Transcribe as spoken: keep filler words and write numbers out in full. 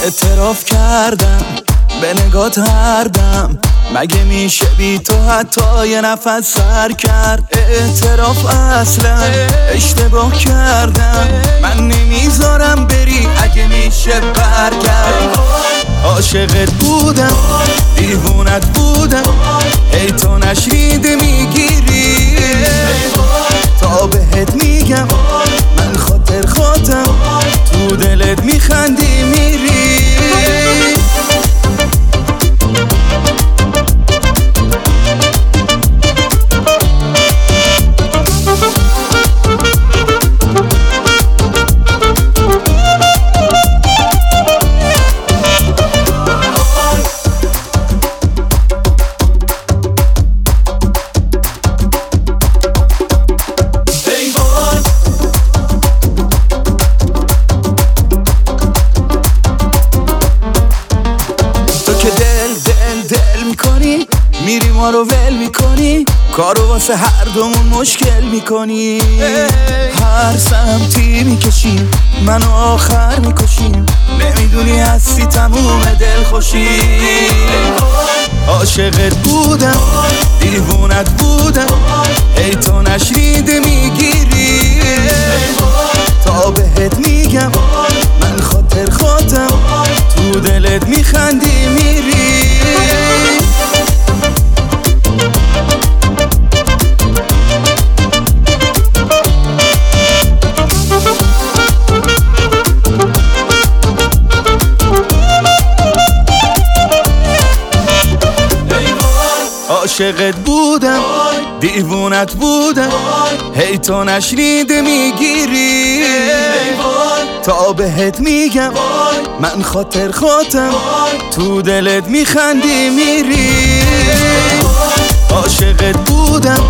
اعتراف کردم به نگات هر دم، مگه میشه بی تو حتی یه نفس سر کرد؟ اعتراف اصلا اشتباه کردم، من نمیذارم بری اگه میشه برگرد. عاشقت بودم دیوونت بودم، ای تو نشنیده میگیری تا بهت میگم من خاطر خاطم، تو دلت میخندی میری. میری ما رو ول میکنی، کارو واسه هر دومون مشکل میکنی. هر سمتی میکشیم منو آخر میکشیم، نمیدونی هستی تموم دل خوشی. عاشقت بودم دیوونت بودم، ای تو نشنیده میگیری تا بهت میگم من خاطر خاطم، تو دلت میخندی میری. عاشقت بودم دیوونت بودم، هی تو نشنیده میگیری تا بهت میگم من خاطر خاطم، تو دلت میخندی میری. عاشقت بودم